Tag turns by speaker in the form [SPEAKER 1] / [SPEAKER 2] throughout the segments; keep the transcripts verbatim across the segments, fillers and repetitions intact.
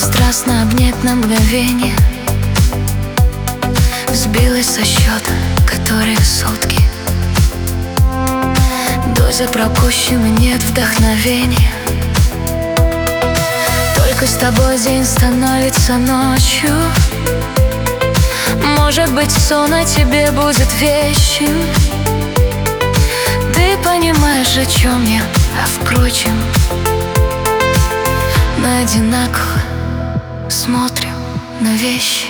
[SPEAKER 1] страстно обнять на мгновение. Сбилась со счета, которые сутки. Доза пропущена, нет вдохновения. Только с тобой день становится ночью. Может быть, сон о тебе будет вечен. Ты понимаешь, о чем я, а впрочем, мы одинаково смотрим на вещи.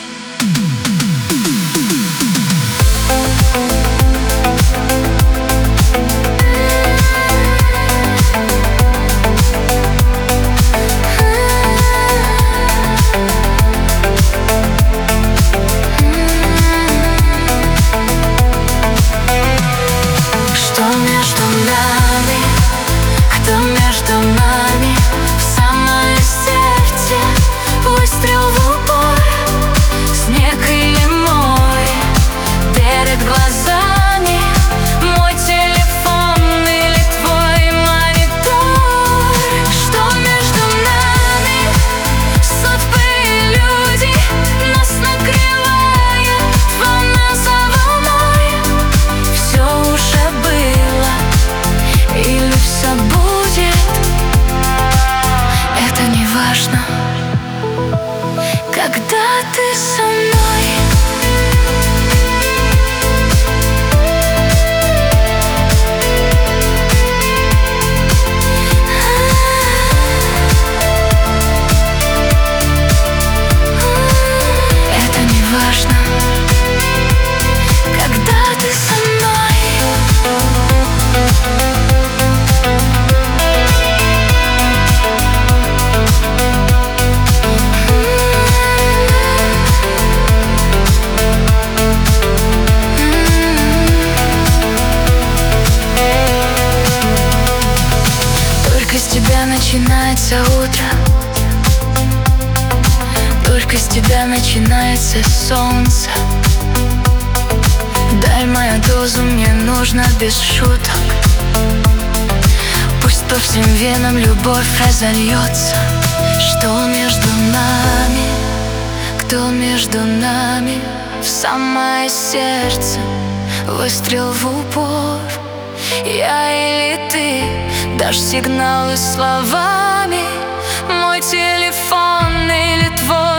[SPEAKER 1] Что между нами, кто между нами? В самое сердце выстрел в упор. Снег или море перед глазами, мой телефон или твой монитор. Что между нами? Судьбы и люди, нас накрывает волна за волной. Все уже было или все будет, это не важно, когда ты со мной. Это не важно, когда ты со мной. Только с тебя начинается утро, только с тебя начинается солнце. Дай мою дозу, мне нужно без шуток. Пусть по всем венам любовь разольется. Что между нами, кто между нами? В самое сердце выстрел в упор. Я или ты, дашь сигналы словами, мой телефон или твой